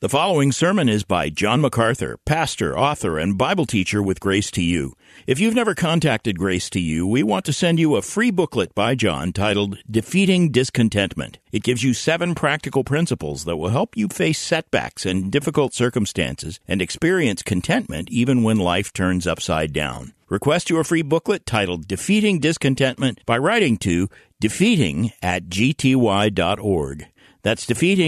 The following sermon is by John MacArthur, pastor, author, and Bible teacher with Grace to You. If you've never contacted Grace to You, we want to send you a free booklet by John titled Defeating Discontentment. It gives you 7 practical principles that will help you face setbacks and difficult circumstances and experience contentment even when life turns upside down. Request your free booklet titled Defeating Discontentment by writing to defeating@gty.org. That's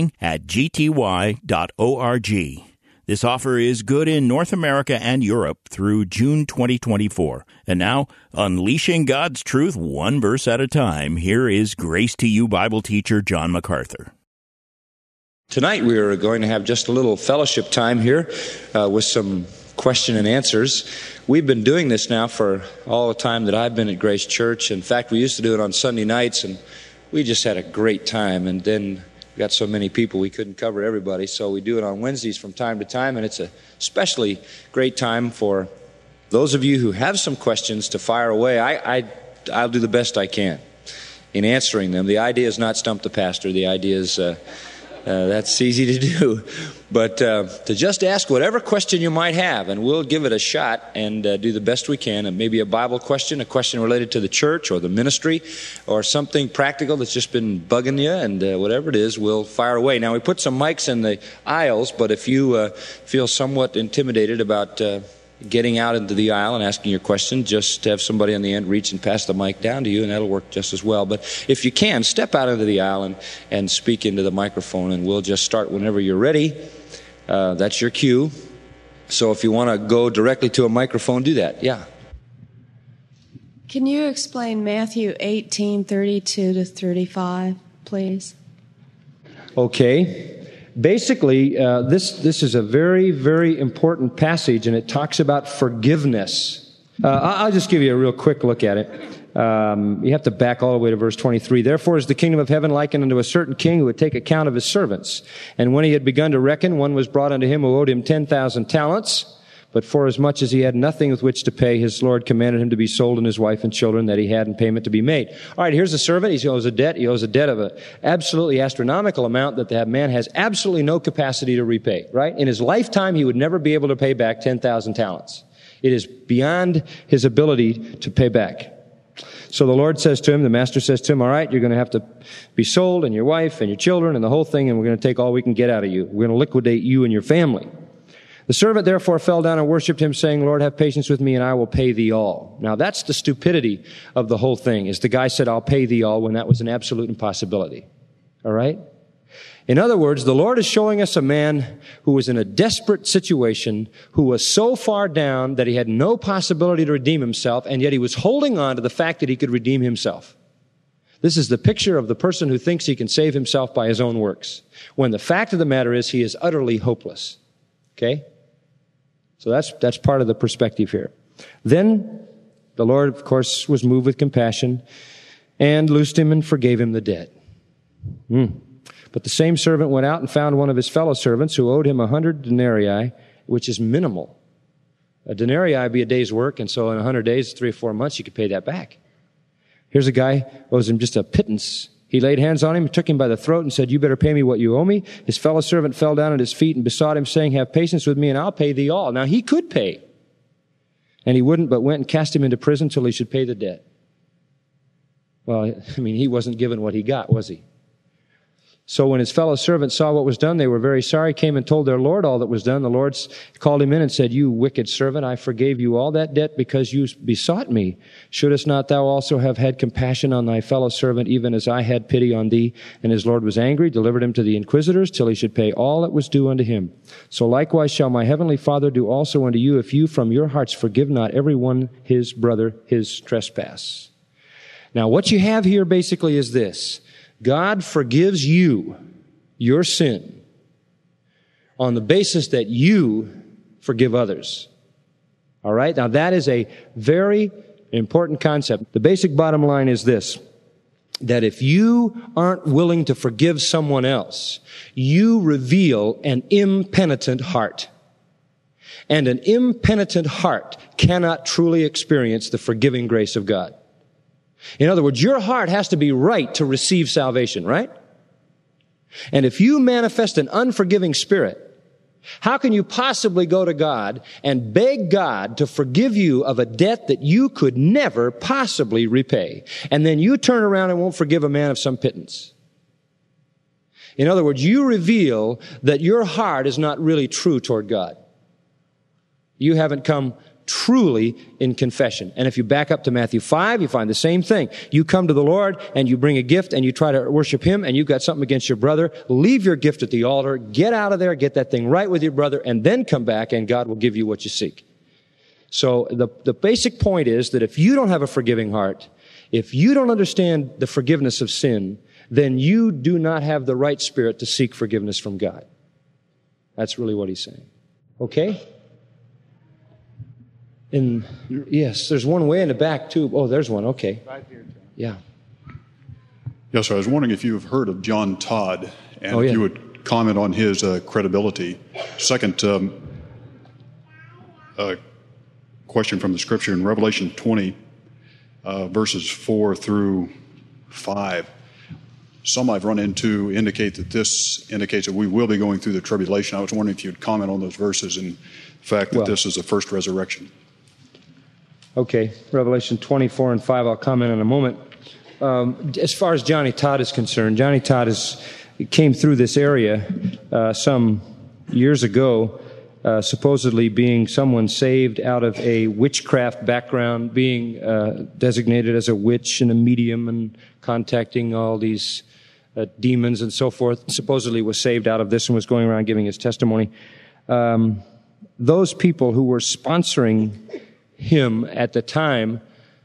defeating@gty.org. This offer is good in North America and Europe through June 2024. And now, unleashing God's truth one verse at a time, here is Grace to You Bible teacher John MacArthur. Tonight we are going to have just a little fellowship time here with some question and answers. We've been doing this now for all the time that I've been at Grace Church. In fact, we used to do it on Sunday nights, and we just had a great time. And then we got so many people we couldn't cover everybody, so we do it on Wednesdays from time to time, and it's a especially great time for those of you who have some questions to fire away. I'll do the best I can in answering them. The idea is not stump the pastor. The idea is that's easy to do. But to just ask whatever question you might have, and we'll give it a shot and do the best we can. And maybe a Bible question, a question related to the church or the ministry, or something practical that's just been bugging you, and whatever it is, we'll fire away. Now, we put some mics in the aisles, but if you feel somewhat intimidated about getting out into the aisle and asking your question, just have somebody on the end reach and pass the mic down to you, and that'll work just as well. But if you can, step out into the aisle and speak into the microphone, and we'll just start whenever you're ready. That's your cue. So if you want to go directly to a microphone, do that. Yeah. Can you explain Matthew 18:32-35, please? Okay. Basically, this is a very, very important passage, and it talks about forgiveness. I'll just give you a real quick look at it. You have to back all the way to verse 23. Therefore is the kingdom of heaven likened unto a certain king who would take account of his servants. And when he had begun to reckon, one was brought unto him who owed him 10,000 talents. But forasmuch as he had nothing with which to pay, his Lord commanded him to be sold, and his wife and children that he had in payment to be made. All right, here's a servant. He owes a debt. He owes a debt of an absolutely astronomical amount that man has absolutely no capacity to repay, right? In his lifetime, he would never be able to pay back 10,000 talents. It is beyond his ability to pay back. So the Lord says to him, the master says to him, all right, you're going to have to be sold, and your wife and your children and the whole thing, and we're going to take all we can get out of you. We're going to liquidate you and your family. The servant therefore fell down and worshipped him, saying, Lord, have patience with me, and I will pay thee all. Now, that's the stupidity of the whole thing, is the guy said, I'll pay thee all, when that was an absolute impossibility. All right? In other words, the Lord is showing us a man who was in a desperate situation, who was so far down that he had no possibility to redeem himself, and yet he was holding on to the fact that he could redeem himself. This is the picture of the person who thinks he can save himself by his own works, when the fact of the matter is he is utterly hopeless. Okay? So that's part of the perspective here. Then the Lord, of course, was moved with compassion and loosed him and forgave him the debt. But the same servant went out and found one of his fellow servants who owed him 100 denarii, which is minimal. A denarii would be a day's work, and so in 100 days, 3 or 4 months, you could pay that back. Here's a guy who owes him just a pittance. He laid hands on him, took him by the throat, and said, you better pay me what you owe me. His fellow servant fell down at his feet and besought him, saying, have patience with me, and I'll pay thee all. Now, he could pay. And he wouldn't, but went and cast him into prison till he should pay the debt. Well, I mean, he wasn't given what he got, was he? So when his fellow servants saw what was done, they were very sorry, came and told their Lord all that was done. The Lord called him in and said, you wicked servant, I forgave you all that debt because you besought me. Shouldest not thou also have had compassion on thy fellow servant, even as I had pity on thee? And his Lord was angry, delivered him to the inquisitors, till he should pay all that was due unto him. So likewise shall my heavenly Father do also unto you, if you from your hearts forgive not every one his brother his trespass. Now what you have here basically is this. God forgives you your sin on the basis that you forgive others. All right? Now, that is a very important concept. The basic bottom line is this, that if you aren't willing to forgive someone else, you reveal an impenitent heart. And an impenitent heart cannot truly experience the forgiving grace of God. In other words, your heart has to be right to receive salvation, right? And if you manifest an unforgiving spirit, How can you possibly go to God and beg God to forgive you of a debt that you could never possibly repay? And then you turn around and won't forgive a man of some pittance. In other words, you reveal that your heart is not really true toward God. You haven't come truly in confession. And if you back up to Matthew 5, you find the same thing. You come to the Lord and you bring a gift and you try to worship Him and you've got something against your brother. Leave your gift at the altar. Get out of there. Get that thing right with your brother and then come back and God will give you what you seek. So the basic point is that if you don't have a forgiving heart, if you don't understand the forgiveness of sin, then you do not have the right spirit to seek forgiveness from God. That's really what he's saying. Okay? And yes, there's one way in the back too. Oh, there's one. Okay. Right here, John. Yeah. Yes, sir. I was wondering if you've heard of John Todd and if you would comment on his credibility. Second, question from the Scripture in Revelation 20, verses 4 through 5. Some I've run into indicate that this indicates that we will be going through the tribulation. I was wondering if you'd comment on those verses and the fact that this is the first resurrection. Okay, Revelation 24 and 5, I'll comment in a moment. As far as Johnny Todd is concerned, Johnny Todd came through this area some years ago, supposedly being someone saved out of a witchcraft background, being designated as a witch and a medium and contacting all these demons and so forth. Supposedly was saved out of this and was going around giving his testimony. Those people who were sponsoring him at the time,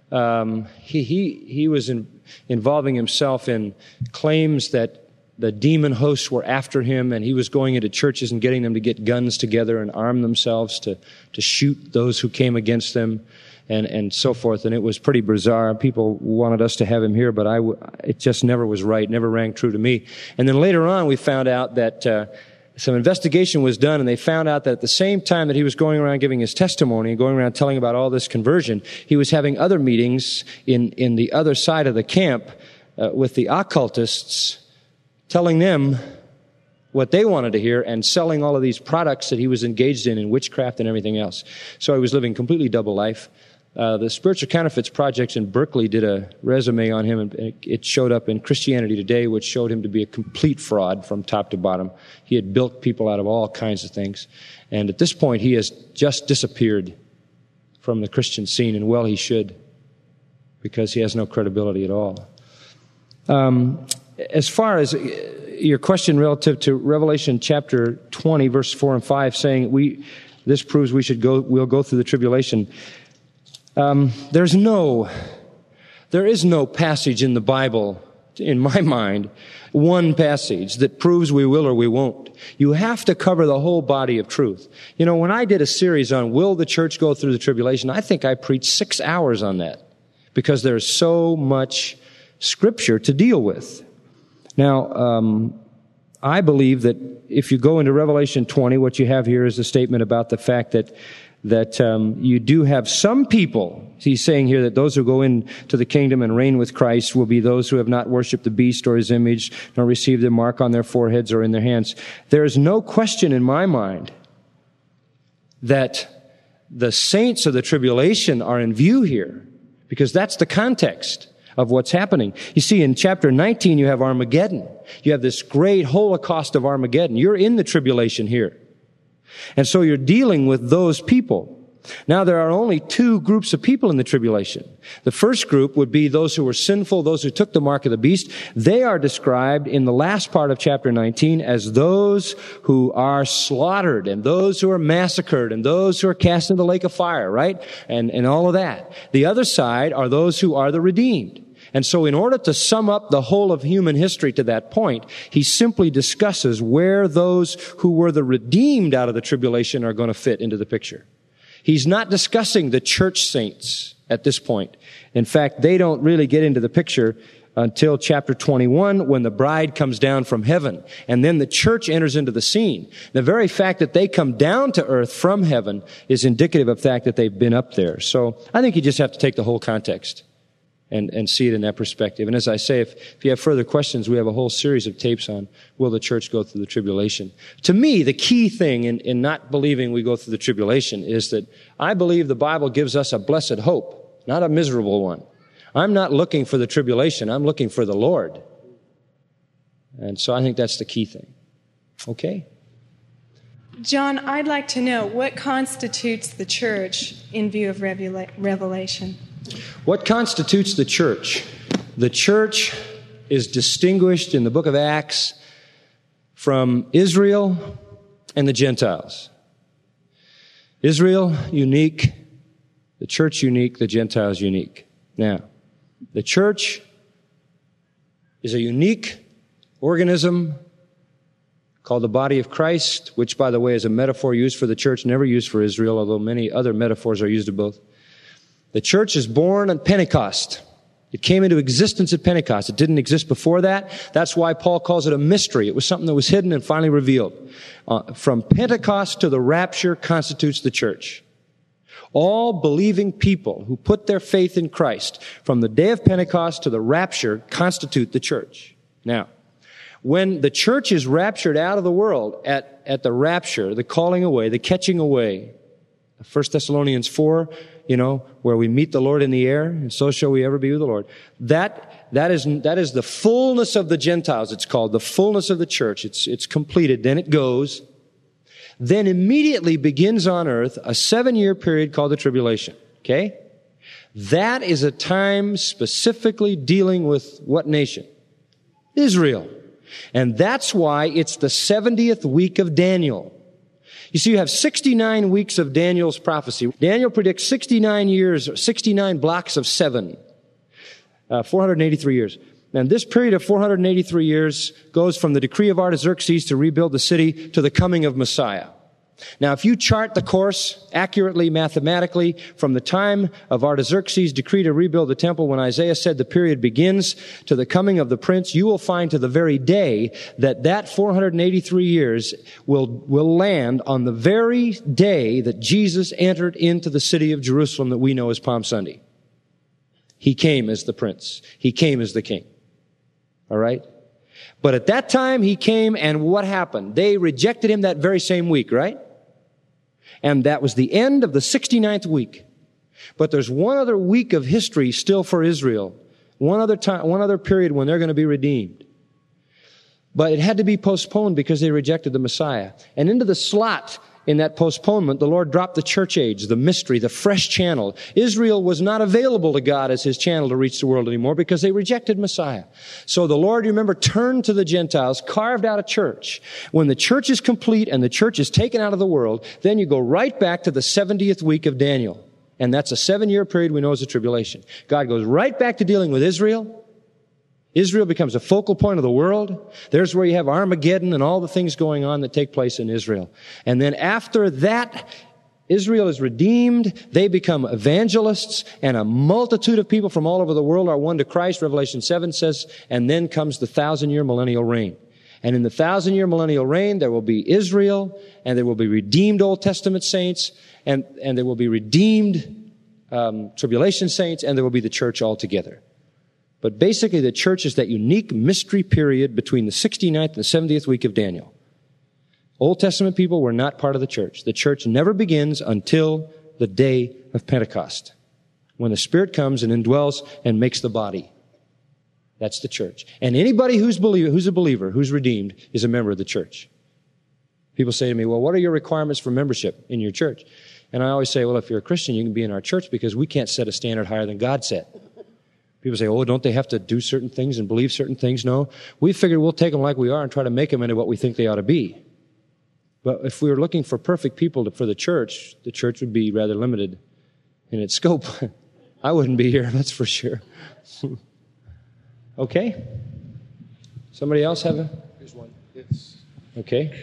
he was involving himself in claims that the demon hosts were after him, and he was going into churches and getting them to get guns together and arm themselves to shoot those who came against them, and so forth. And it was pretty bizarre. People wanted us to have him here, but it just never was right, never rang true to me. And then later on, we found out that some investigation was done, and they found out that at the same time that he was going around giving his testimony and going around telling about all this conversion, he was having other meetings in the other side of the camp with the occultists, telling them what they wanted to hear and selling all of these products that he was engaged in witchcraft and everything else. So he was living completely double life. The Spiritual Counterfeits Project in Berkeley did a resume on him, and it showed up in Christianity Today, which showed him to be a complete fraud from top to bottom. He had bilked people out of all kinds of things. And at this point, he has just disappeared from the Christian scene, and well, he should, because he has no credibility at all. As far as your question relative to Revelation chapter 20, verse 4 and 5, saying this proves we'll go through the tribulation. There is no passage in the Bible, in my mind, one passage that proves we will or we won't. You have to cover the whole body of truth. You know, when I did a series on will the church go through the tribulation, I think I preached 6 hours on that because there's so much Scripture to deal with. Now, I believe that if you go into Revelation 20, what you have here is a statement about the fact that you do have some people. He's saying here that those who go into the kingdom and reign with Christ will be those who have not worshipped the beast or his image, nor received the mark on their foreheads or in their hands. There is no question in my mind that the saints of the tribulation are in view here, because that's the context of what's happening. You see, in chapter 19, you have Armageddon. You have this great Holocaust of Armageddon. You're in the tribulation here. And so you're dealing with those people. Now, there are only two groups of people in the tribulation. The first group would be those who were sinful, those who took the mark of the beast. They are described in the last part of chapter 19 as those who are slaughtered and those who are massacred and those who are cast into the lake of fire, right? And all of that. The other side are those who are the redeemed. And so in order to sum up the whole of human history to that point, he simply discusses where those who were the redeemed out of the tribulation are going to fit into the picture. He's not discussing the church saints at this point. In fact, they don't really get into the picture until chapter 21, when the bride comes down from heaven. And then the church enters into the scene. The very fact that they come down to earth from heaven is indicative of the fact that they've been up there. So I think you just have to take the whole context and see it in that perspective. And as I say, if you have further questions, we have a whole series of tapes on will the church go through the tribulation. To me, the key thing in not believing we go through the tribulation is that I believe the Bible gives us a blessed hope, not a miserable one. I'm not looking for the tribulation. I'm looking for the Lord. And so I think that's the key thing. Okay? John, I'd like to know what constitutes the church in view of Revelation. What constitutes the church? The church is distinguished in the book of Acts from Israel and the Gentiles. Israel, unique. The church, unique. The Gentiles, unique. Now, the church is a unique organism called the body of Christ, which, by the way, is a metaphor used for the church, never used for Israel, although many other metaphors are used of both. The church is born on Pentecost. It came into existence at Pentecost. It didn't exist before that. That's why Paul calls it a mystery. It was something that was hidden and finally revealed. From Pentecost to the rapture constitutes the church. All believing people who put their faith in Christ from the day of Pentecost to the rapture constitute the church. Now, when the church is raptured out of the world at the rapture, the calling away, the catching away, 1 Thessalonians 4, where we meet the Lord in the air, and so shall we ever be with the Lord. That is the fullness of the Gentiles, it's called, the fullness of the church. It's completed. Then it goes. Then immediately begins on earth a 7-year period called the tribulation. Okay? That is a time specifically dealing with what nation? Israel. And that's why it's the 70th week of Daniel. You see, you have 69 weeks of Daniel's prophecy. Daniel predicts 69 years, 69 blocks of 7, 483 years. And this period of 483 years goes from the decree of Artaxerxes to rebuild the city to the coming of Messiah. Now, if you chart the course accurately, mathematically, from the time of Artaxerxes' decree to rebuild the temple, when Isaiah said the period begins to the coming of the prince, you will find to the very day that 483 years will land on the very day that Jesus entered into the city of Jerusalem that we know as Palm Sunday. He came as the prince. He came as the king. All right? But at that time, he came, and what happened? They rejected him that very same week, right? And that was the end of the 69th week. But there's one other week of history still for Israel. One other period when they're going to be redeemed. But it had to be postponed because they rejected the Messiah. And into the slot in that postponement, the Lord dropped the church age, the mystery, the fresh channel. Israel was not available to God as his channel to reach the world anymore because they rejected Messiah. So the Lord, you remember, turned to the Gentiles, carved out a church. When the church is complete and the church is taken out of the world, then you go right back to the 70th week of Daniel. And that's a 7-year period we know as the tribulation. God goes right back to dealing with Israel. Israel becomes a focal point of the world. There's where you have Armageddon and all the things going on that take place in Israel. And then after that, Israel is redeemed. They become evangelists, and a multitude of people from all over the world are won to Christ. Revelation 7 says, and then comes the 1,000-year millennial reign. And in the 1,000-year millennial reign, there will be Israel, and there will be redeemed Old Testament saints, and there will be redeemed tribulation saints, and there will be the church altogether. But basically, the church is that unique mystery period between the 69th and the 70th week of Daniel. Old Testament people were not part of the church. The church never begins until the day of Pentecost, when the Spirit comes and indwells and makes the body. That's the church. And anybody who's a believer, who's redeemed, is a member of the church. People say to me, well, what are your requirements for membership in your church? And I always say, well, if you're a Christian, you can be in our church because we can't set a standard higher than God set. People say, oh, don't they have to do certain things and believe certain things? No. We figured we'll take them like we are and try to make them into what we think they ought to be. But if we were looking for perfect people for the church would be rather limited in its scope. I wouldn't be here, that's for sure. Okay? Somebody else have a? Here's one. Yes. Okay.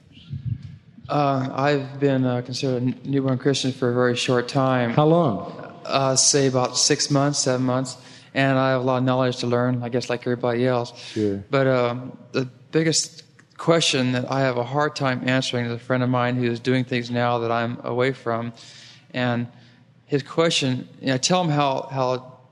I've been considered a newborn Christian for a very short time. How long? Say about 6 months, 7 months. And I have a lot of knowledge to learn, I guess, like everybody else. Sure. But the biggest question that I have a hard time answering is a friend of mine who is doing things now that I'm away from. And his question, I tell him how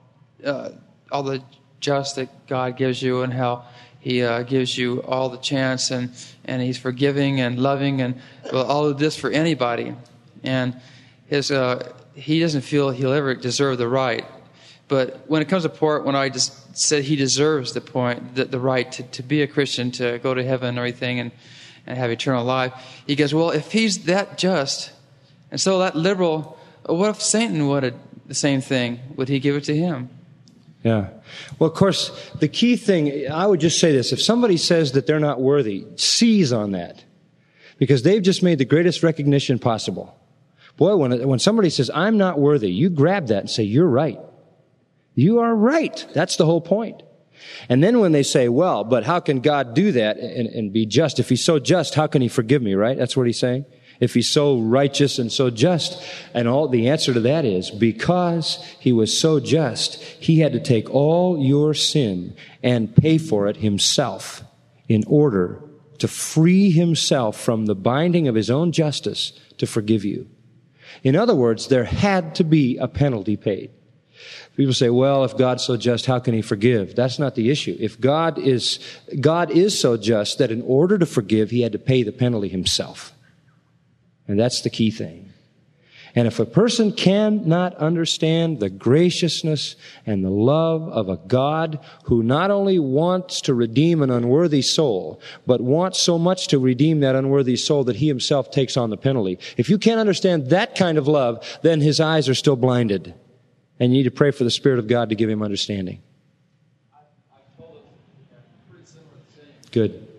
all the just that God gives you, and how He gives you all the chance, and He's forgiving and loving, and all of this for anybody. And he doesn't feel he'll ever deserve the right. But when it comes to part, when I just said he deserves the right to be a Christian, to go to heaven and everything, and have eternal life, he goes, well, if he's that just and so that liberal, what if Satan wanted the same thing? Would he give it to him? Yeah. Well, of course, the key thing, I would just say this. If somebody says that they're not worthy, seize on that. Because they've just made the greatest recognition possible. Boy, when somebody says, I'm not worthy, you grab that and say, you're right. You are right. That's the whole point. And then when they say, well, but how can God do that and be just? If He's so just, how can He forgive me, right? That's what He's saying. If He's so righteous and so just, and all the answer to that is because He was so just, He had to take all your sin and pay for it Himself in order to free Himself from the binding of His own justice to forgive you. In other words, there had to be a penalty paid. People say, well, if God's so just, how can He forgive? That's not the issue. If God is so just that in order to forgive, He had to pay the penalty Himself. And that's the key thing. And if a person cannot understand the graciousness and the love of a God who not only wants to redeem an unworthy soul, but wants so much to redeem that unworthy soul that He Himself takes on the penalty, if you can't understand that kind of love, then His eyes are still blinded. And you need to pray for the Spirit of God to give him understanding. Good.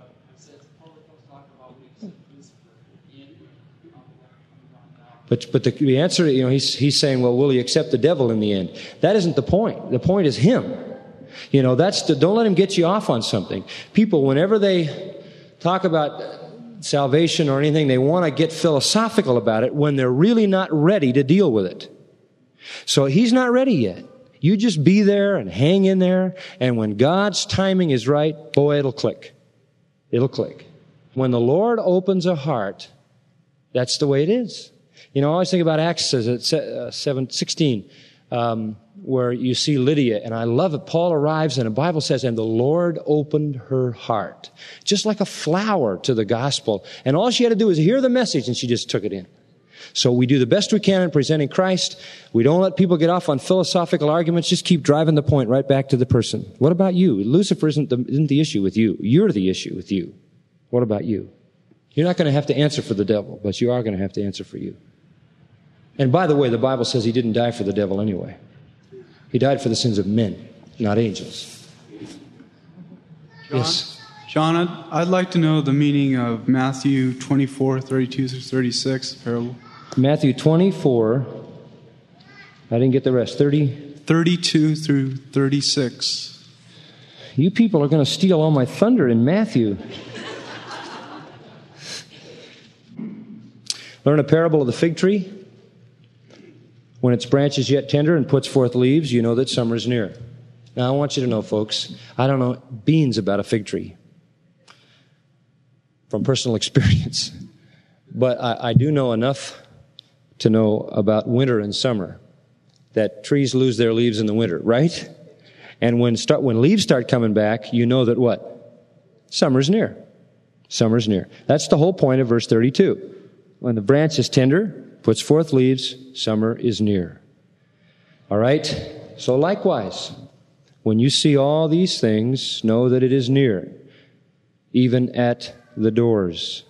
But the answer, he's saying, well, will he accept the devil in the end? That isn't the point. The point is him. Don't let him get you off on something. People, whenever they talk about salvation or anything, they want to get philosophical about it when they're really not ready to deal with it. So he's not ready yet. You just be there and hang in there, and when God's timing is right, boy, it'll click. It'll click. When the Lord opens a heart, that's the way it is. I always think about Acts 7:16, where you see Lydia, and I love it. Paul arrives, and the Bible says, and the Lord opened her heart, just like a flower to the gospel. And all she had to do was hear the message, and she just took it in. So we do the best we can in presenting Christ. We don't let people get off on philosophical arguments. Just keep driving the point right back to the person. What about you? Lucifer isn't the issue with you. You're the issue with you. What about you? You're not going to have to answer for the devil, but you are going to have to answer for you. And by the way, the Bible says he didn't die for the devil anyway. He died for the sins of men, not angels. Yes. John, I'd like to know the meaning of Matthew 24, 32 through 36, parable. Matthew 24, I didn't get the rest, 32 through 36. You people are going to steal all my thunder in Matthew. Learn a parable of the fig tree. When its branch is yet tender and puts forth leaves, you know that summer is near. Now, I want you to know, folks, I don't know beans about a fig tree from personal experience, but I do know enough to know about winter and summer, that trees lose their leaves in the winter, right? And when leaves start coming back, you know that what? Summer's near. Summer's near. That's the whole point of verse 32. When the branch is tender, puts forth leaves, summer is near. All right? So likewise, when you see all these things, know that it is near, even at the doors.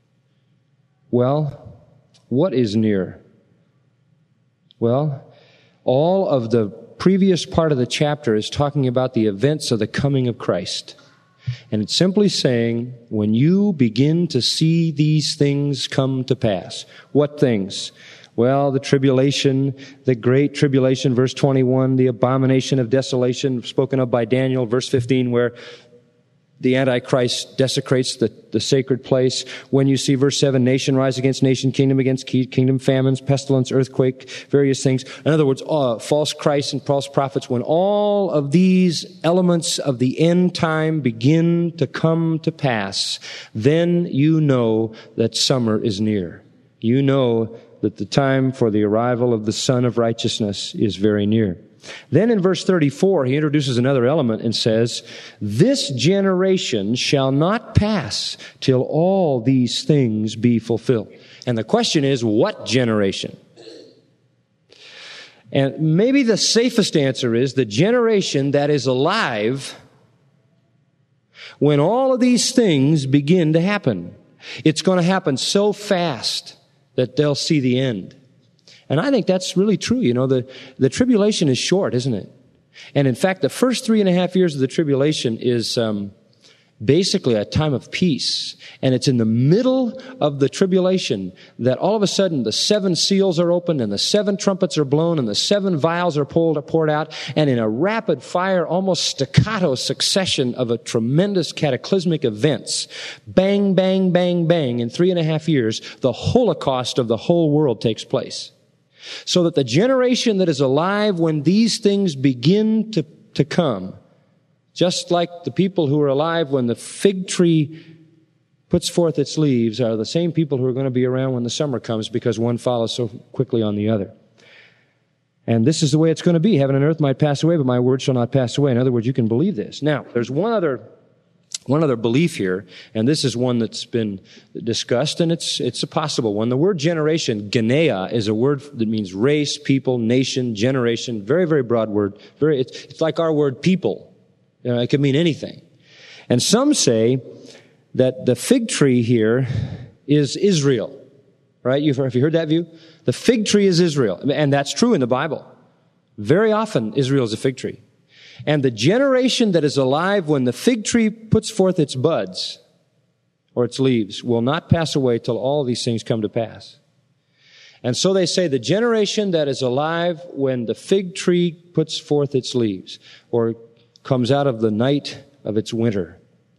Well, what is near? Well, all of the previous part of the chapter is talking about the events of the coming of Christ. And it's simply saying, when you begin to see these things come to pass. What things? Well, the tribulation, the great tribulation, verse 21, the abomination of desolation spoken of by Daniel, verse 15, where the Antichrist desecrates the sacred place. When you see verse 7, nation rise against nation, kingdom against kingdom, famines, pestilence, earthquake, various things. In other words, false Christs and false prophets. When all of these elements of the end time begin to come to pass, then you know that summer is near. You know that the time for the arrival of the Son of Righteousness is very near. Then in verse 34, he introduces another element and says, "This generation shall not pass till all these things be fulfilled." And the question is, what generation? And maybe the safest answer is the generation that is alive when all of these things begin to happen. It's going to happen so fast that they'll see the end. And I think that's really true. You know, the tribulation is short, isn't it? And in fact, the first 3.5 years of the tribulation is basically a time of peace. And it's in the middle of the tribulation that all of a sudden the 7 seals are opened and the 7 trumpets are blown and the 7 vials are poured out. And in a rapid fire, almost staccato succession of a tremendous cataclysmic events, bang, bang, bang, bang, in 3.5 years, the Holocaust of the whole world takes place. So that the generation that is alive when these things begin to come, just like the people who are alive when the fig tree puts forth its leaves, are the same people who are going to be around when the summer comes, because one follows so quickly on the other. And this is the way it's going to be. Heaven and earth might pass away, but my word shall not pass away. In other words, you can believe this. Now, there's one other belief here, and this is one that's been discussed, and it's a possible one. The word generation, genea, is a word that means race, people, nation, generation. Very, very broad word. It's like our word people. You know, it could mean anything. And some say that the fig tree here is Israel. Right? Have you heard that view? The fig tree is Israel. And that's true in the Bible. Very often, Israel is a fig tree. And the generation that is alive when the fig tree puts forth its buds or its leaves will not pass away till all these things come to pass. And so they say the generation that is alive when the fig tree puts forth its leaves or comes out of the night of its winter.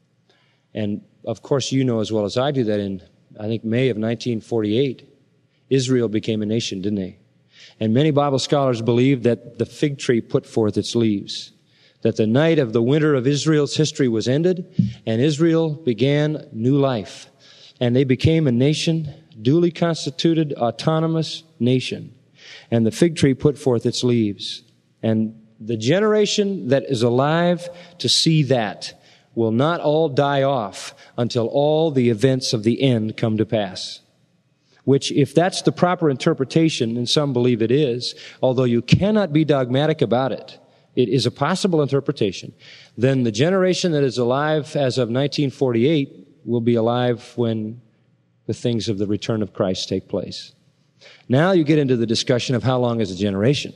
And of course, you know as well as I do that in, I think, May of 1948, Israel became a nation, didn't they? And many Bible scholars believe that the fig tree put forth its leaves, that the night of the winter of Israel's history was ended, and Israel began new life. And they became a nation, duly constituted, autonomous nation. And the fig tree put forth its leaves. And the generation that is alive to see that will not all die off until all the events of the end come to pass. Which, if that's the proper interpretation, and some believe it is, although you cannot be dogmatic about it, it is a possible interpretation, then the generation that is alive as of 1948 will be alive when the things of the return of Christ take place. Now you get into the discussion of how long is a generation.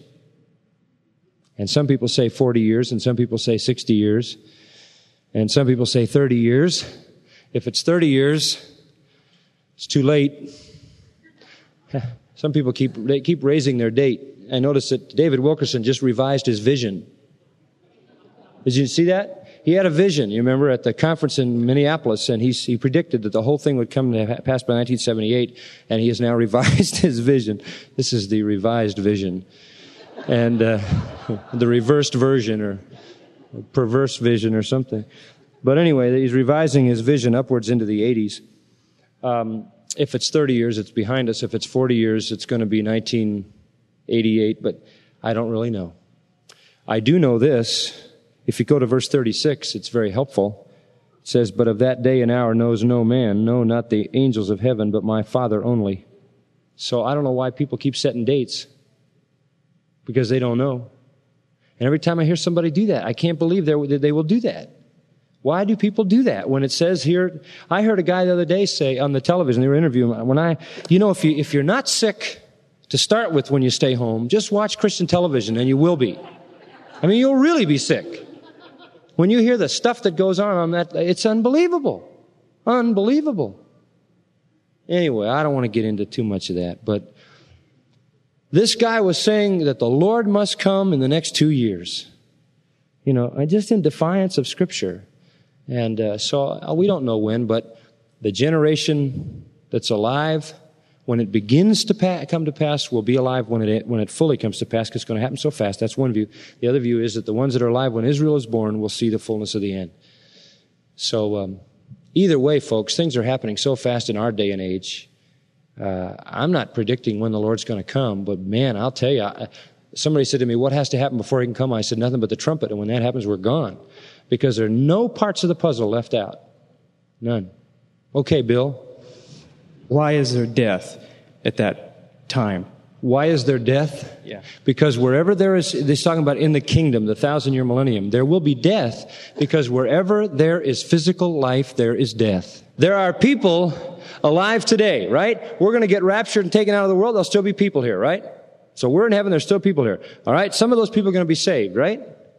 And some people say 40 years, and some people say 60 years, and some people say 30 years. If it's 30 years, it's too late. Some people keep raising their date. I noticed that David Wilkerson just revised his vision. Did you see that? He had a vision, you remember, at the conference in Minneapolis, and he predicted that the whole thing would come to pass by 1978, and he has now revised his vision. This is the revised vision. And the reversed version, or perverse vision or something. But anyway, he's revising his vision upwards into the 80s. If it's 30 years, it's behind us. If it's 40 years, it's going to be 1988, but I don't really know. I do know this. If you go to verse 36, it's very helpful. It says, "But of that day and hour knows no man, no, not the angels of heaven, but my Father only." So I don't know why people keep setting dates, because they don't know. And every time I hear somebody do that, I can't believe they will do that. Why do people do that? When it says here, I heard a guy the other day say on the television, they were interviewing him, if you're not sick to start with when you stay home, just watch Christian television and you will be. I mean, you'll really be sick. When you hear the stuff that goes on that, it's unbelievable. Unbelievable. Anyway, I don't want to get into too much of that, but this guy was saying that the Lord must come in the next 2 years. You know, just in defiance of Scripture. And so we don't know when, but the generation that's alive, when it begins to come to pass, will be alive when it fully comes to pass, because it's going to happen so fast. That's one view. The other view is that the ones that are alive when Israel is born will see the fullness of the end. So either way, folks, things are happening so fast in our day and age. I'm not predicting when the Lord's going to come, but man, I'll tell you, Somebody said to me, what has to happen before he can come? I said, nothing but the trumpet. And when that happens, we're gone. Because there are no parts of the puzzle left out. None. Okay, Bill. Why is there death at that time? Why is there death? Yeah. Because wherever there is, he's talking about in the kingdom, the 1,000-year millennium, there will be death, because wherever there is physical life, there is death. There are people alive today, right? We're going to get raptured and taken out of the world. There'll still be people here, right? So we're in heaven, there's still people here. All right? Some of those people are going to be saved, right?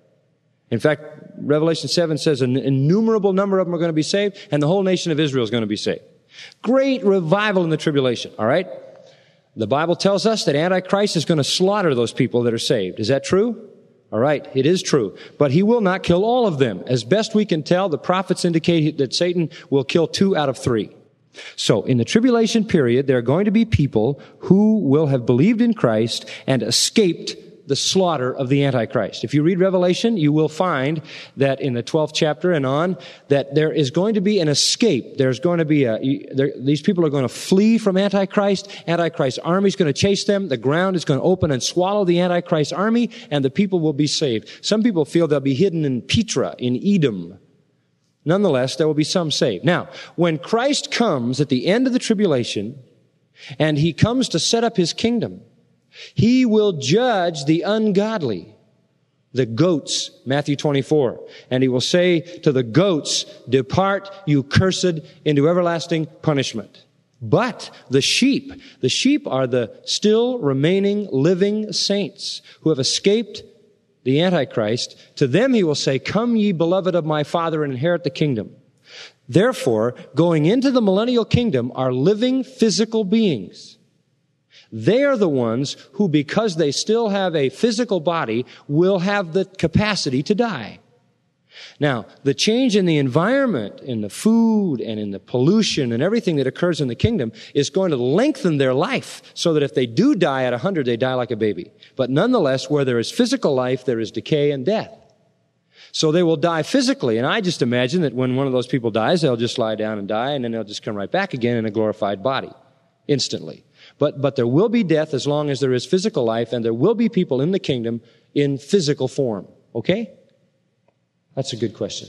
In fact, Revelation 7 says an innumerable number of them are going to be saved, and the whole nation of Israel is going to be saved. Great revival in the tribulation, all right? The Bible tells us that Antichrist is going to slaughter those people that are saved. Is that true? All right, it is true. But he will not kill all of them. As best we can tell, the prophets indicate that Satan will kill 2 out of 3. So, in the tribulation period, there are going to be people who will have believed in Christ and escaped the slaughter of the Antichrist. If you read Revelation, you will find that in the 12th chapter and on, that there is going to be an escape. There's going to be these people are going to flee from Antichrist. Antichrist's army is going to chase them. The ground is going to open and swallow the Antichrist army, and the people will be saved. Some people feel they'll be hidden in Petra, in Edom. Nonetheless, there will be some saved. Now, when Christ comes at the end of the tribulation, and he comes to set up his kingdom, he will judge the ungodly, the goats, Matthew 24. And he will say to the goats, depart, you cursed, into everlasting punishment. But the sheep are the still remaining living saints who have escaped the Antichrist. To them he will say, come ye beloved of my Father and inherit the kingdom. Therefore, going into the millennial kingdom are living physical beings. They are the ones who, because they still have a physical body, will have the capacity to die. Now, the change in the environment, in the food, and in the pollution, and everything that occurs in the kingdom is going to lengthen their life, so that if they do die at 100, they die like a baby. But nonetheless, where there is physical life, there is decay and death. So they will die physically, and I just imagine that when one of those people dies, they'll just lie down and die, and then they'll just come right back again in a glorified body, instantly. But there will be death as long as there is physical life, and there will be people in the kingdom in physical form. Okay? That's a good question.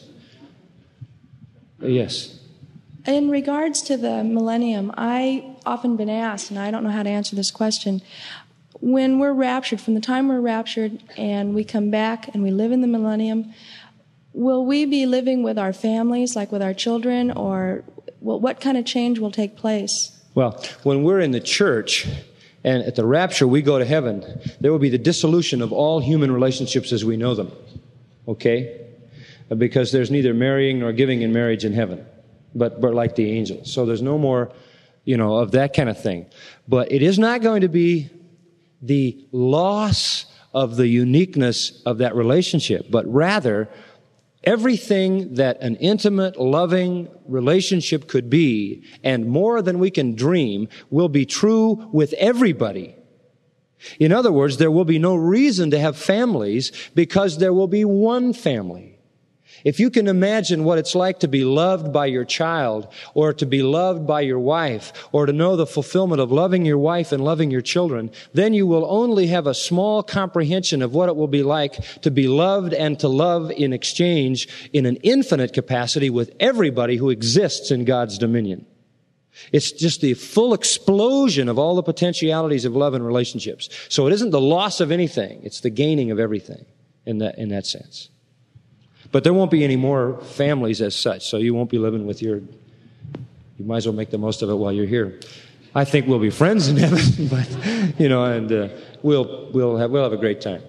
Yes. In regards to the millennium, I've often been asked, and I don't know how to answer this question, when we're raptured, from the time we're raptured and we come back and we live in the millennium, will we be living with our families, like with our children, or what kind of change will take place? Well, when we're in the church and at the rapture we go to heaven, there will be the dissolution of all human relationships as we know them. Okay? Because there's neither marrying nor giving in marriage in heaven, but like the angels. So there's no more, of that kind of thing. But it is not going to be the loss of the uniqueness of that relationship, but rather everything that an intimate, loving relationship could be, and more than we can dream, will be true with everybody. In other words, there will be no reason to have families, because there will be one family. If you can imagine what it's like to be loved by your child, or to be loved by your wife, or to know the fulfillment of loving your wife and loving your children, then you will only have a small comprehension of what it will be like to be loved and to love in exchange in an infinite capacity with everybody who exists in God's dominion. It's just the full explosion of all the potentialities of love and relationships. So it isn't the loss of anything, it's the gaining of everything in that sense. But there won't be any more families as such, so you won't be living with you might as well make the most of it while you're here. I think we'll be friends in heaven, but, and we'll have a great time.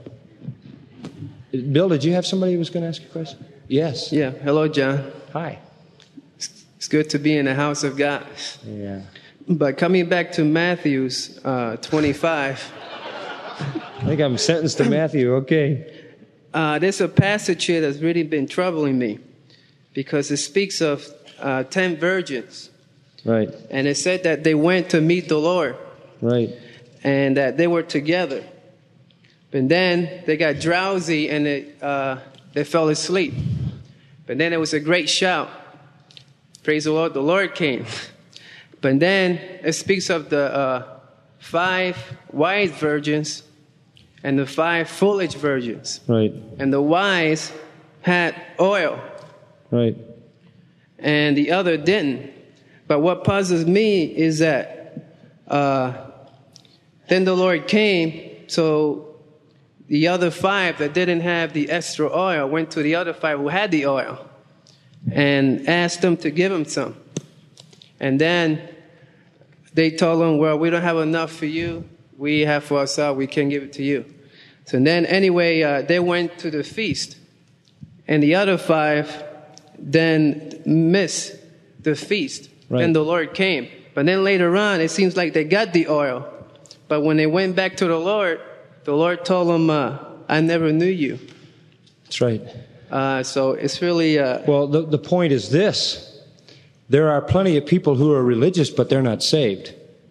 Bill, did you have somebody who was going to ask a question? Yes. Yeah. Hello, John. Hi. It's good to be in the house of God. Yeah. But coming back to Matthew's 25. I think I'm sentenced to Matthew. Okay. There's a passage here that's really been troubling me, because it speaks of 10 virgins. Right. And it said that they went to meet the Lord. Right. And that they were together. But then they got drowsy and they fell asleep. But then there was a great shout. Praise the Lord came. But then it speaks of the 5 wise virgins. and the 5 foolish virgins. Right. And the wise had oil, Right. and the other didn't. But what puzzles me is that then the Lord came, so the other 5 that didn't have the extra oil went to the other 5 who had the oil and asked them to give him some. And then they told him, well, we don't have enough for you. We have for ourselves. We can't give it to you. So then anyway, they went to the feast. And the other 5 then missed the feast. Right. Then the Lord came. But then later on, it seems like they got the oil. But when they went back to the Lord told them, I never knew you. That's right. So it's really... Well, the point is this. There are plenty of people who are religious, but they're not saved.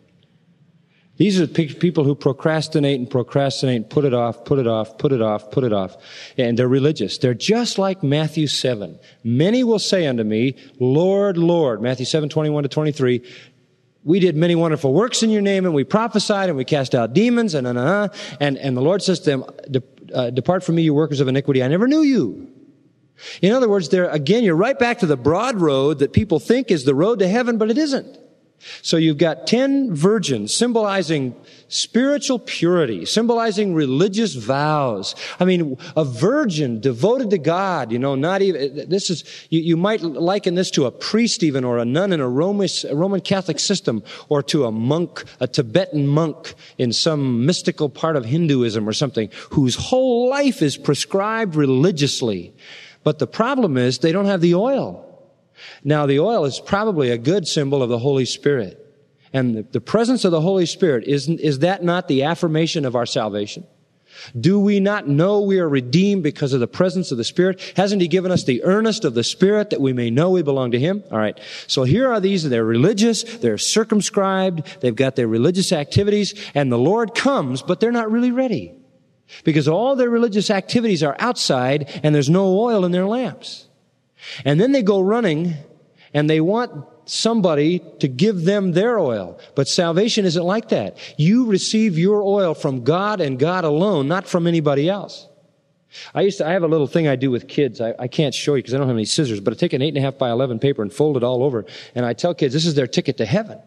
These are people who procrastinate and procrastinate, put it off, put it off, put it off, put it off. And they're religious. They're just like Matthew 7. Many will say unto me, Lord, Lord, Matthew 7, 21 to 23, we did many wonderful works in your name, and we prophesied, and we cast out demons, and the Lord says to them, depart from me, you workers of iniquity, I never knew you. In other words, you're right back to the broad road that people think is the road to heaven, but it isn't. So you've got 10 virgins symbolizing spiritual purity, symbolizing religious vows. I mean, a virgin devoted to God, not even, this is, you might liken this to a priest even, or a nun in a Roman Catholic system, or to a monk, a Tibetan monk in some mystical part of Hinduism or something, whose whole life is prescribed religiously. But the problem is they don't have the oil. Now, the oil is probably a good symbol of the Holy Spirit. And the presence of the Holy Spirit, is that not the affirmation of our salvation? Do we not know we are redeemed because of the presence of the Spirit? Hasn't He given us the earnest of the Spirit that we may know we belong to Him? All right. So here are these. They're religious. They're circumscribed. They've got their religious activities. And the Lord comes, but they're not really ready. Because all their religious activities are outside and there's no oil in their lamps. And then they go running and they want somebody to give them their oil. But salvation isn't like that. You receive your oil from God and God alone, not from anybody else. I have a little thing I do with kids. I can't show you because I don't have any scissors, but I take an 8.5 by 11 paper and fold it all over. And I tell kids, this is their ticket to heaven.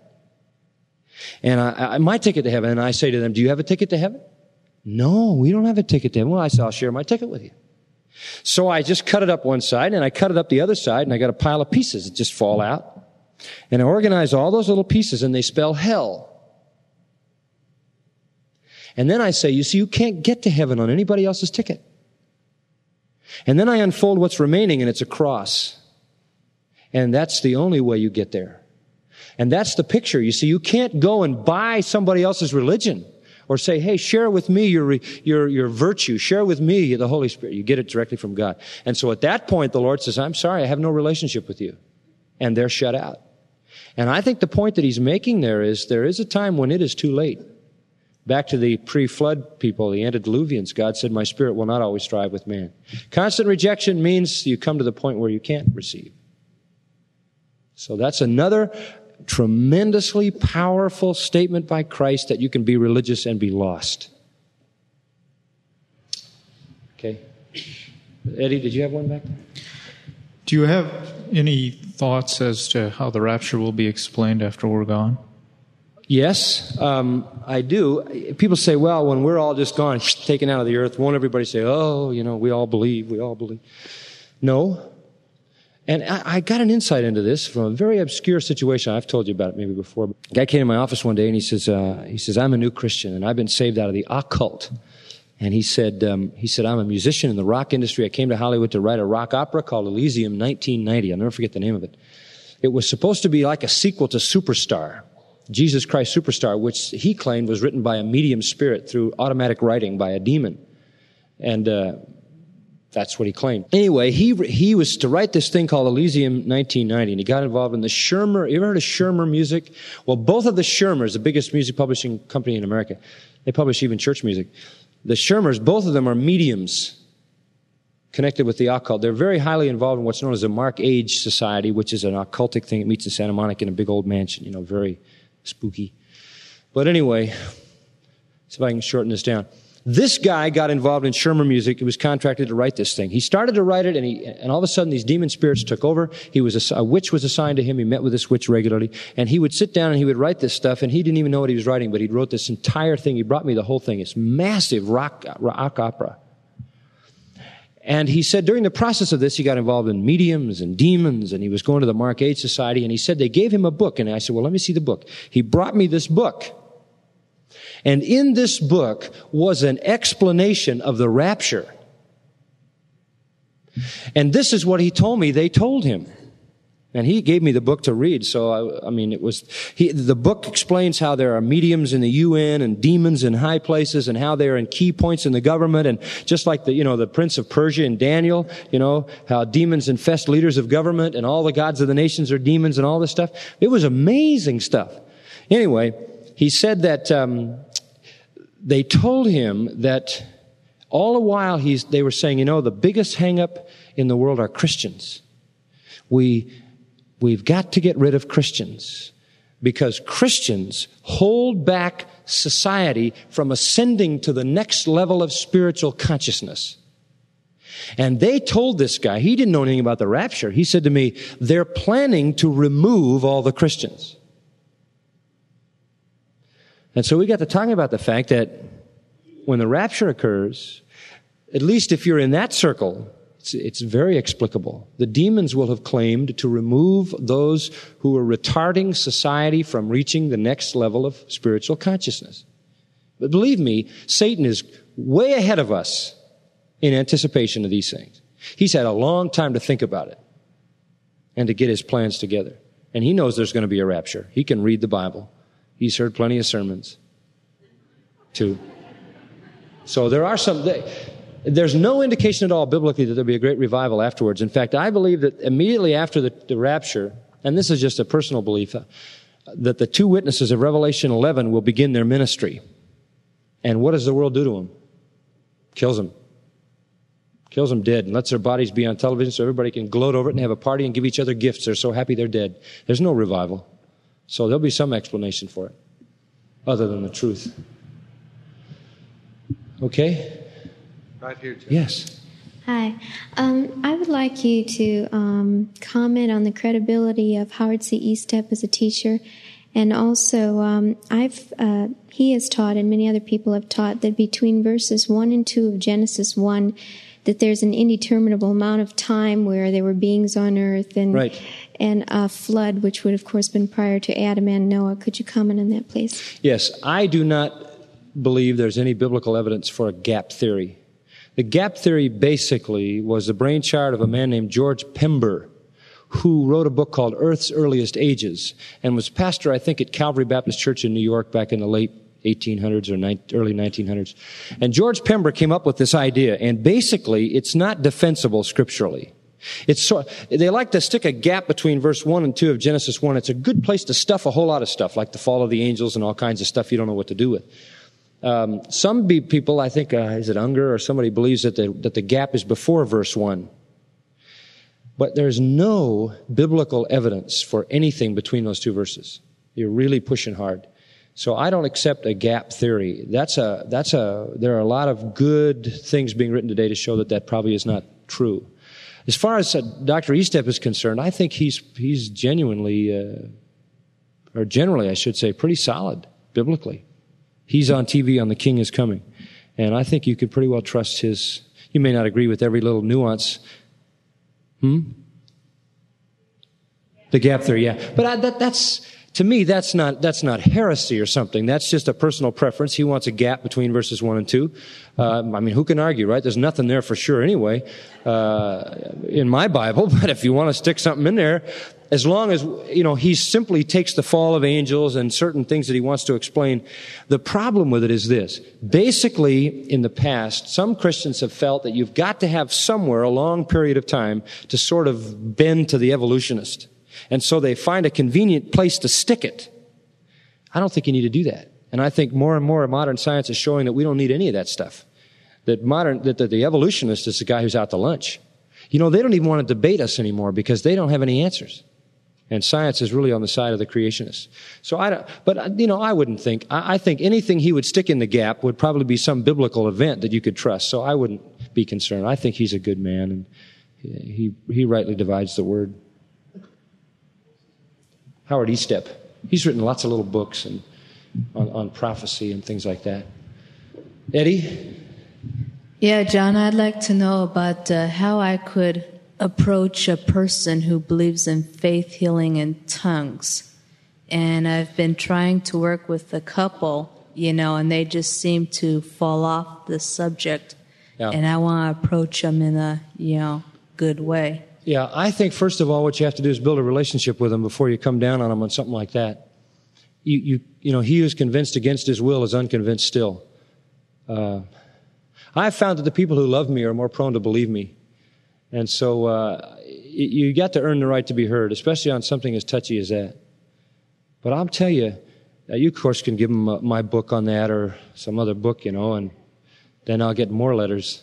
And my ticket to heaven. And I say to them, do you have a ticket to heaven? No, we don't have a ticket to heaven. Well, I say, I'll share my ticket with you. So I just cut it up one side, and I cut it up the other side, and I got a pile of pieces that just fall out. And I organize all those little pieces, and they spell hell. And then I say, you see, you can't get to heaven on anybody else's ticket. And then I unfold what's remaining, and it's a cross. And that's the only way you get there. And that's the picture. You see, you can't go and buy somebody else's religion. Or say, hey, share with me your virtue. Share with me the Holy Spirit. You get it directly from God. And so at that point, the Lord says, I'm sorry, I have no relationship with you. And they're shut out. And I think the point that He's making there is a time when it is too late. Back to the pre-flood people, the antediluvians, God said, my Spirit will not always strive with man. Constant rejection means you come to the point where you can't receive. So that's another tremendously powerful statement by Christ that you can be religious and be lost. Okay. Eddie, did you have one back there? Do you have any thoughts as to how the rapture will be explained after we're gone? Yes, I do. People say, well, when we're all just gone, taken out of the earth, won't everybody say, oh, we all believe. No. And I got an insight into this from a very obscure situation. I've told you about it maybe before. A guy came to my office one day and he says, I'm a new Christian and I've been saved out of the occult. And he said, I'm a musician in the rock industry. I came to Hollywood to write a rock opera called Elysium 1990. I'll never forget the name of it. It was supposed to be like a sequel to Superstar, Jesus Christ Superstar, which he claimed was written by a medium spirit through automatic writing by a demon. And, that's what he claimed. Anyway, he was to write this thing called Elysium 1990, and he got involved in the Schirmer. You ever heard of Schirmer Music? Well, both of the Schirmers, the biggest music publishing company in America, they publish even church music. The Schirmers, both of them are mediums connected with the occult. They're very highly involved in what's known as the Mark Age Society, which is an occultic thing. It meets in Santa Monica in a big old mansion, very spooky. But anyway, see if I can shorten this down. This guy got involved in Shermer Music. He was contracted to write this thing. He started to write it, and all of a sudden these demon spirits took over. A witch was assigned to him. He met with this witch regularly, and he would sit down and he would write this stuff, and he didn't even know what he was writing, but he wrote this entire thing. He brought me the whole thing. It's massive rock opera. And he said during the process of this, he got involved in mediums and demons, and he was going to the Mark Age Society, and he said they gave him a book. And I said, well, let me see the book. He brought me this book. And in this book was an explanation of the rapture. And this is what he told me they told him. And he gave me the book to read, so the book explains how there are mediums in the UN and demons in high places and how they are in key points in the government, and just like the Prince of Persia in Daniel, how demons infest leaders of government and all the gods of the nations are demons and all this stuff. It was amazing stuff. Anyway, he said that they told him that all the while they were saying, the biggest hang-up in the world are Christians. We've got to get rid of Christians because Christians hold back society from ascending to the next level of spiritual consciousness. And they told this guy, he didn't know anything about the rapture. He said to me, they're planning to remove all the Christians. And so we got to talking about the fact that when the rapture occurs, at least if you're in that circle, it's very explicable. The demons will have claimed to remove those who are retarding society from reaching the next level of spiritual consciousness. But believe me, Satan is way ahead of us in anticipation of these things. He's had a long time to think about it and to get his plans together. And he knows there's going to be a rapture. He can read the Bible. He's heard plenty of sermons, too. So there's no indication at all biblically that there'll be a great revival afterwards. In fact, I believe that immediately after the rapture, and this is just a personal belief, that the two witnesses of Revelation 11 will begin their ministry. And what does the world do to them? Kills them. Kills them dead and lets their bodies be on television so everybody can gloat over it and have a party and give each other gifts. They're so happy they're dead. There's no revival. So there'll be some explanation for it other than the truth. Okay? Right here, Jim. Yes. Hi. I would like you to comment on the credibility of Howard C. Estep as a teacher. And also, he has taught, and many other people have taught, that between verses 1 and 2 of Genesis 1, that there's an indeterminable amount of time where there were beings on earth and a flood, which would, of course, been prior to Adam and Noah. Could you comment on that, please? Yes. I do not believe there's any biblical evidence for a gap theory. The gap theory basically was the brainchild of a man named George Pember, who wrote a book called Earth's Earliest Ages and was pastor, I think, at Calvary Baptist Church in New York back in the late 1800s or early 1900s. And George Pember came up with this idea, and basically it's not defensible scripturally. They like to stick a gap between verse 1 and 2 of Genesis 1. It's a good place to stuff a whole lot of stuff, like the fall of the angels and all kinds of stuff you don't know what to do with. Some people, I think, is it Unger or somebody, believes that the gap is before verse 1. But there's no biblical evidence for anything between those two verses. You're really pushing hard. So I don't accept a gap theory. There are a lot of good things being written today to show that probably is not true. As far as Dr. Estep is concerned, I think he's genuinely, or generally I should say, pretty solid biblically. He's on TV on The King is Coming. And I think you could pretty well trust you may not agree with every little nuance. The gap theory, yeah. But to me, that's not heresy or something. That's just a personal preference. He wants a gap between verses 1 and 2. Who can argue, right? There's nothing there for sure anyway, in my Bible. But if you want to stick something in there, as long as, he simply takes the fall of angels and certain things that he wants to explain. The problem with it is this. Basically, in the past, some Christians have felt that you've got to have somewhere a long period of time to sort of bend to the evolutionist. And so they find a convenient place to stick it. I don't think you need to do that. And I think more and more modern science is showing that we don't need any of that stuff. That the evolutionist is the guy who's out to lunch. They don't even want to debate us anymore because they don't have any answers. And science is really on the side of the creationists. So I wouldn't think, I think anything he would stick in the gap would probably be some biblical event that you could trust. So I wouldn't be concerned. I think he's a good man, and he rightly divides the word. Howard Estep. He's written lots of little books and on prophecy and things like that. Eddie? Yeah, John, I'd like to know about how I could approach a person who believes in faith, healing, and tongues. And I've been trying to work with a couple, and they just seem to fall off the subject. Yeah. And I want to approach them in a, good way. Yeah, I think first of all, what you have to do is build a relationship with them before you come down on them on something like that. He who is convinced against his will is unconvinced still. I've found that the people who love me are more prone to believe me. And so you got to earn the right to be heard, especially on something as touchy as that. But I'll tell you, you of course can give them my book on that or some other book, and then I'll get more letters.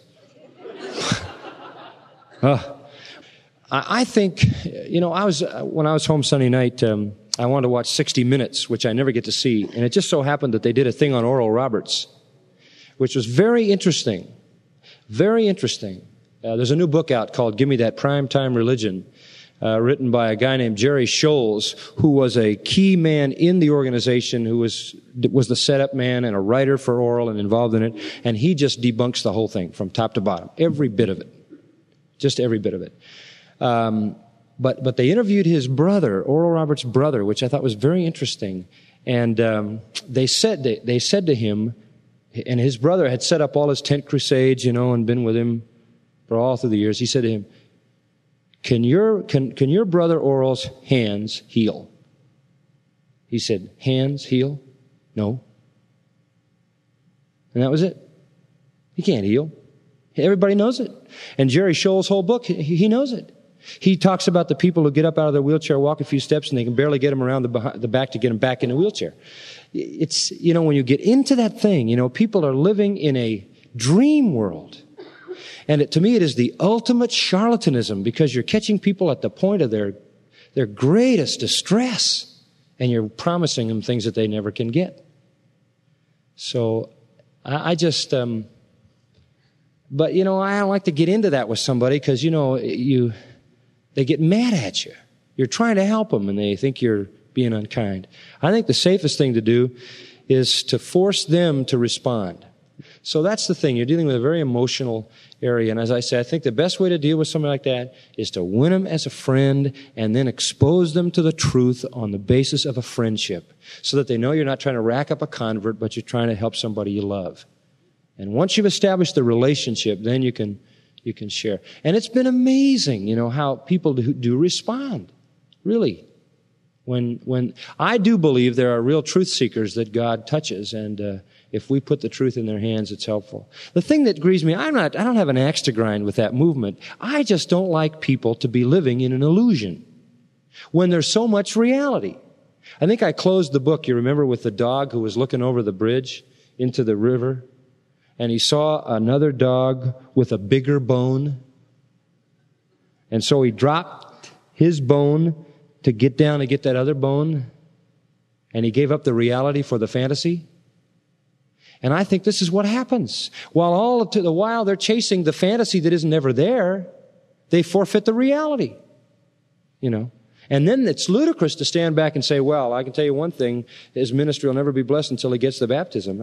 I think, when I was home Sunday night, I wanted to watch 60 Minutes, which I never get to see. And it just so happened that they did a thing on Oral Roberts, which was very interesting. Very interesting. There's a new book out called Give Me That Primetime Religion, written by a guy named Jerry Scholes, who was a key man in the organization, who was the setup man and a writer for Oral and involved in it. And he just debunks the whole thing from top to bottom, every bit of it. Just every bit of it. But they interviewed his brother, Oral Roberts' brother, which I thought was very interesting. And they said to him, and his brother had set up all his tent crusades, and been with him for all through the years. He said to him, Can your brother Oral's hands heal? He said, hands heal? No. And that was it. He can't heal. Everybody knows it. And Jerry Scholes' whole book, he knows it. He talks about the people who get up out of their wheelchair, walk a few steps, and they can barely get them around the back to get them back in the wheelchair. It's, when you get into that thing, people are living in a dream world. And to me, it is the ultimate charlatanism, because you're catching people at the point of their greatest distress, and you're promising them things that they never can get. So I just, but I don't like to get into that with somebody, because they get mad at you. You're trying to help them, and they think you're being unkind. I think the safest thing to do is to force them to respond. So that's the thing. You're dealing with a very emotional area. And as I say, I think the best way to deal with somebody like that is to win them as a friend and then expose them to the truth on the basis of a friendship, so that they know you're not trying to rack up a convert, but you're trying to help somebody you love. And once you've established the relationship, then you can share. And it's been amazing, how people do respond. Really. When I do believe there are real truth seekers that God touches, and if we put the truth in their hands, it's helpful. The thing that grieves me, I don't have an axe to grind with that movement. I just don't like people to be living in an illusion when there's so much reality. I think I closed the book, you remember, with the dog who was looking over the bridge into the river, and he saw another dog with a bigger bone. And so he dropped his bone to get down and get that other bone, and he gave up the reality for the fantasy. And I think this is what happens. While they're chasing the fantasy that isn't ever there, they forfeit the reality. And then it's ludicrous to stand back and say, well, I can tell you one thing, his ministry will never be blessed until he gets the baptism.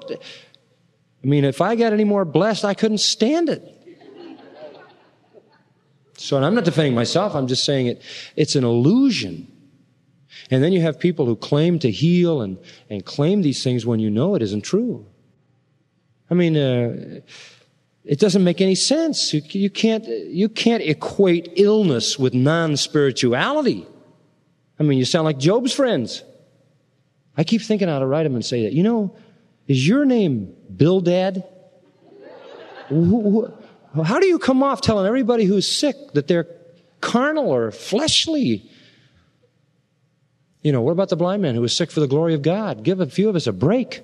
If I got any more blessed, I couldn't stand it. So, and I'm not defending myself, I'm just saying it's an illusion. And then you have people who claim to heal and claim these things when it isn't true. It doesn't make any sense. You can't equate illness with non-spirituality. You sound like Job's friends. I keep thinking I ought to write him and say that, is your name Bildad? How do you come off telling everybody who's sick that they're carnal or fleshly? What about the blind man who was sick for the glory of God? Give a few of us a break.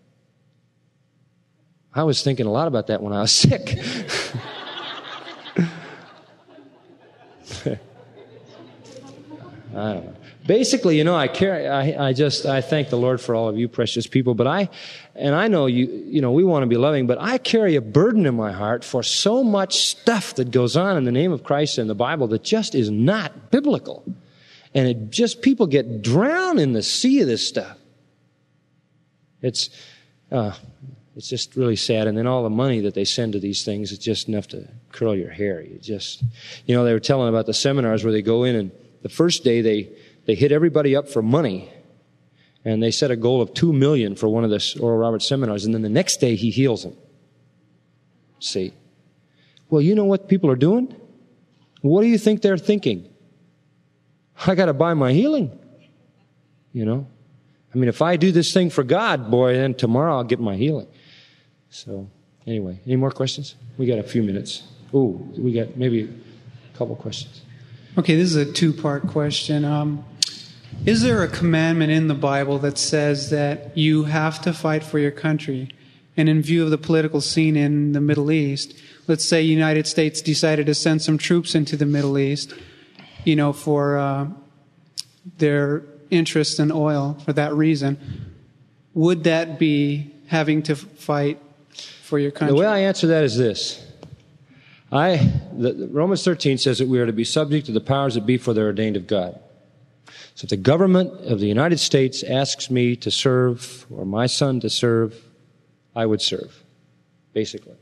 I was thinking a lot about that when I was sick. I don't know. Basically, I thank the Lord for all of you precious people, but I know we want to be loving, but I carry a burden in my heart for so much stuff that goes on in the name of Christ in the Bible that just is not biblical. And people get drowned in the sea of this stuff. It's just really sad. And then all the money that they send to these things is just enough to curl your hair. They were telling about the seminars where they go in, and the first day they hit everybody up for money. And they set a goal of $2 million for one of the Oral Roberts seminars. And then the next day he heals them. See? Well, you know what people are doing? What do you think they're thinking? I got to buy my healing. If I do this thing for God, boy, then tomorrow I'll get my healing. So, anyway, any more questions? We got a few minutes. Ooh, we got maybe a couple questions. Okay, this is a two-part question. Is there a commandment in the Bible that says that you have to fight for your country? And in view of the political scene in the Middle East, let's say the United States decided to send some troops into the Middle East, for their interest in oil for that reason. Would that be having to fight for your country? The way I answer that is this. Romans 13 says that we are to be subject to the powers that be, for they're ordained of God. So if the government of the United States asks me to serve, or my son to serve, I would serve, basically.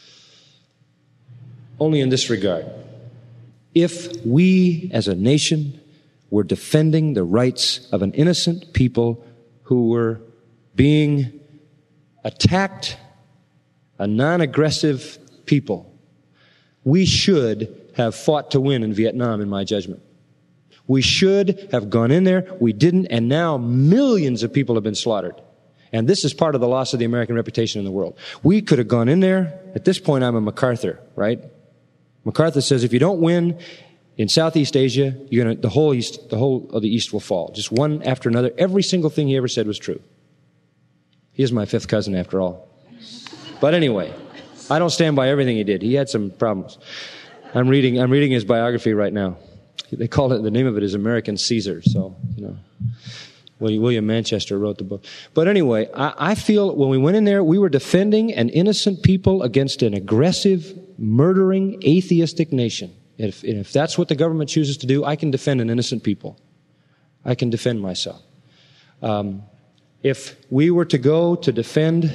Only in this regard. If we as a nation were defending the rights of an innocent people who were being attacked, a non-aggressive people, we should have fought to win in Vietnam, in my judgment. We should have gone in there. We didn't, and now millions of people have been slaughtered. And this is part of the loss of the American reputation in the world. We could have gone in there. At this point, I'm a MacArthur, right? MacArthur says if you don't win in Southeast Asia, the whole of the East will fall. Just one after another. Every single thing he ever said was true. He is my fifth cousin, after all. But anyway, I don't stand by everything he did. He had some problems. I'm reading his biography right now. They call it, the name of it is American Caesar. So, William Manchester wrote the book. But anyway, I feel when we went in there, we were defending an innocent people against an aggressive, murdering, atheistic nation. If that's what the government chooses to do, I can defend an innocent people. I can defend myself. If we were to go to defend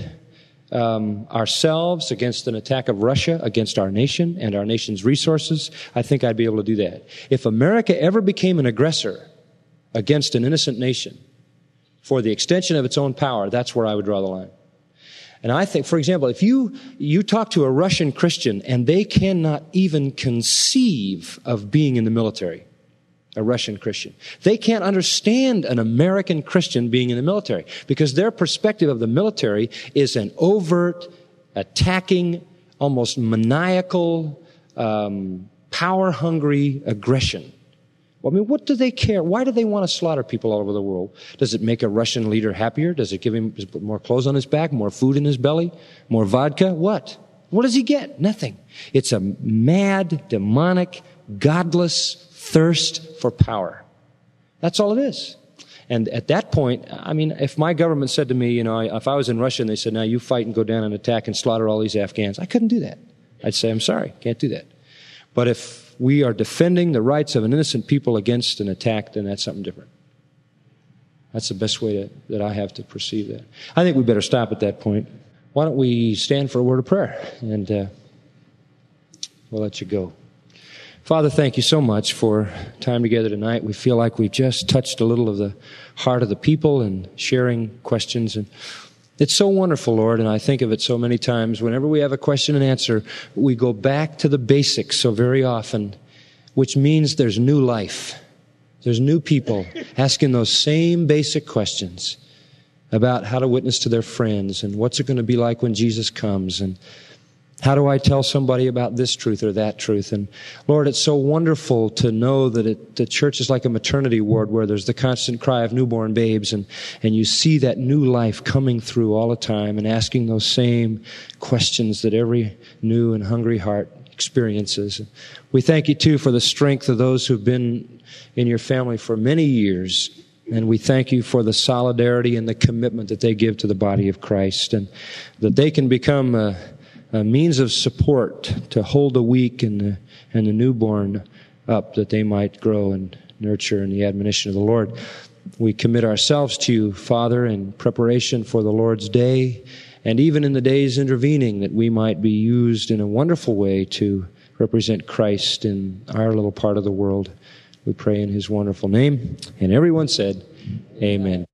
ourselves against an attack of Russia against our nation and our nation's resources, I think I'd be able to do that. If America ever became an aggressor against an innocent nation for the extension of its own power, that's where I would draw the line. And I think, for example, if you talk to a Russian Christian and they cannot even conceive of being in the military, a Russian Christian. They can't understand an American Christian being in the military because their perspective of the military is an overt, attacking, almost maniacal, power-hungry aggression. Well, what do they care? Why do they want to slaughter people all over the world? Does it make a Russian leader happier? Does it give him more clothes on his back, more food in his belly, more vodka? What? What does he get? Nothing. It's a mad, demonic, godless thirst for power. That's all it is. And at that point, if my government said to me, if I was in Russia and they said, now you fight and go down and attack and slaughter all these Afghans, I couldn't do that. I'd say, I'm sorry, can't do that. But if we are defending the rights of an innocent people against an attack, then that's something different. That's the best way that I have to perceive that. I think we better stop at that point. Why don't we stand for a word of prayer, and we'll let you go. Father, thank you so much for time together tonight. We feel like we've just touched a little of the heart of the people and sharing questions. And it's so wonderful, Lord, and I think of it so many times. Whenever we have a question and answer, we go back to the basics so very often, which means there's new life. There's new people asking those same basic questions about how to witness to their friends and what's it going to be like when Jesus comes, and how do I tell somebody about this truth or that truth? And Lord, it's so wonderful to know that the church is like a maternity ward where there's the constant cry of newborn babes, and you see that new life coming through all the time and asking those same questions that every new and hungry heart experiences. We thank you, too, for the strength of those who've been in your family for many years. And we thank you for the solidarity and the commitment that they give to the body of Christ, and that they can become a means of support to hold the weak and the newborn up, that they might grow and nurture in the admonition of the Lord. We commit ourselves to you, Father, in preparation for the Lord's day, and even in the days intervening, that we might be used in a wonderful way to represent Christ in our little part of the world. We pray in His wonderful name. And everyone said, Amen.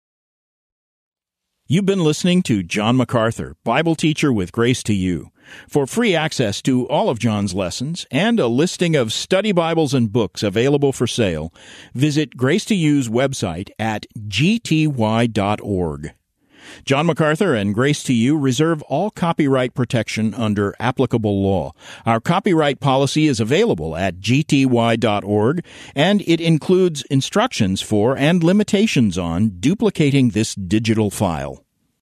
You've been listening to John MacArthur, Bible teacher with Grace to You. For free access to all of John's lessons and a listing of study Bibles and books available for sale, visit Grace to You's website at gty.org. John MacArthur and Grace to You reserve all copyright protection under applicable law. Our copyright policy is available at gty.org, and it includes instructions for and limitations on duplicating this digital file.